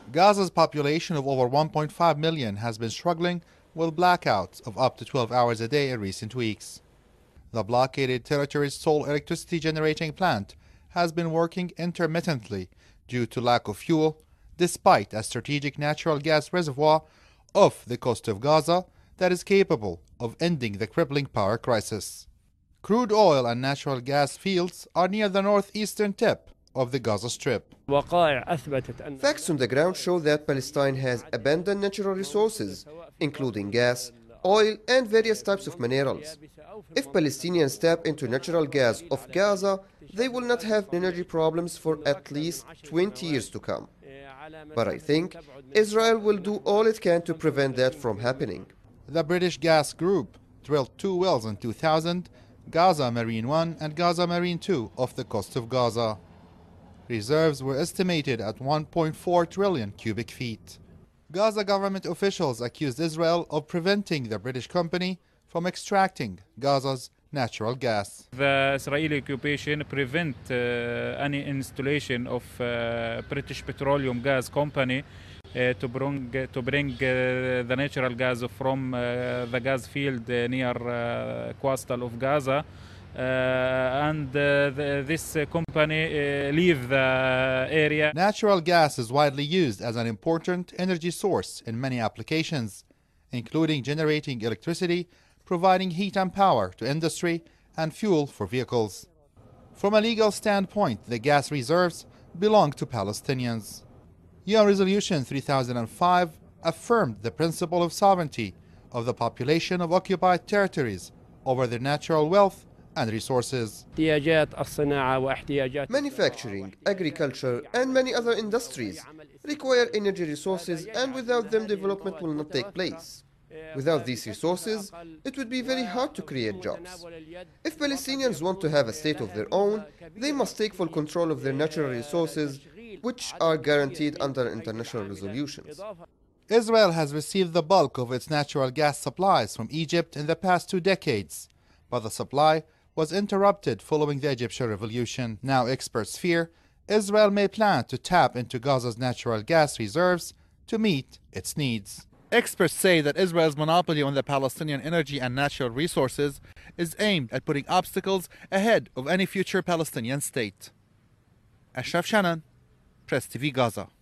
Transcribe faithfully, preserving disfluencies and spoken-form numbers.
Gaza's population of over one point five million has been struggling with blackouts of up to twelve hours a day in recent weeks. The blockaded territory's sole electricity generating plant has been working intermittently due to lack of fuel, despite a strategic natural gas reservoir off the coast of Gaza that is capable of ending the crippling power crisis. Crude oil and natural gas fields are near the northeastern tip of the Gaza Strip. Facts on the ground show that Palestine has abundant natural resources, including gas, oil, and various types of minerals. If Palestinians tap into natural gas of Gaza, they will not have energy problems for at least twenty years to come. But I think Israel will do all it can to prevent that from happening. The British Gas Group drilled two wells in two thousand, Gaza Marine one and Gaza Marine two, off the coast of Gaza. Reserves were estimated at one point four trillion cubic feet. Gaza government officials accused Israel of preventing the British company from extracting Gaza's natural gas. The Israeli occupation prevent uh, any installation of uh, British Petroleum Gas Company uh, to bring, to bring uh, the natural gas from uh, the gas field uh, near uh, coastal of Gaza. Uh, and uh, the, this uh, company uh, leave the area. Natural gas is widely used as an important energy source in many applications, including generating electricity, providing heat and power to industry, and fuel for vehicles. From a legal standpoint, the gas reserves belong to Palestinians. U N Resolution three thousand five affirmed the principle of sovereignty of the population of occupied territories over their natural wealth and resources. Manufacturing, agriculture, and many other industries require energy resources, and without them development will not take place. Without these resources, it would be very hard to create jobs. If Palestinians want to have a state of their own, they must take full control of their natural resources, which are guaranteed under international resolutions. Israel has received the bulk of its natural gas supplies from Egypt in the past two decades, but the supply was interrupted following the Egyptian revolution. Now experts fear Israel may plan to tap into Gaza's natural gas reserves to meet its needs. Experts say that Israel's monopoly on the Palestinian energy and natural resources is aimed at putting obstacles ahead of any future Palestinian state. Ashraf Shannon, Press T V Gaza.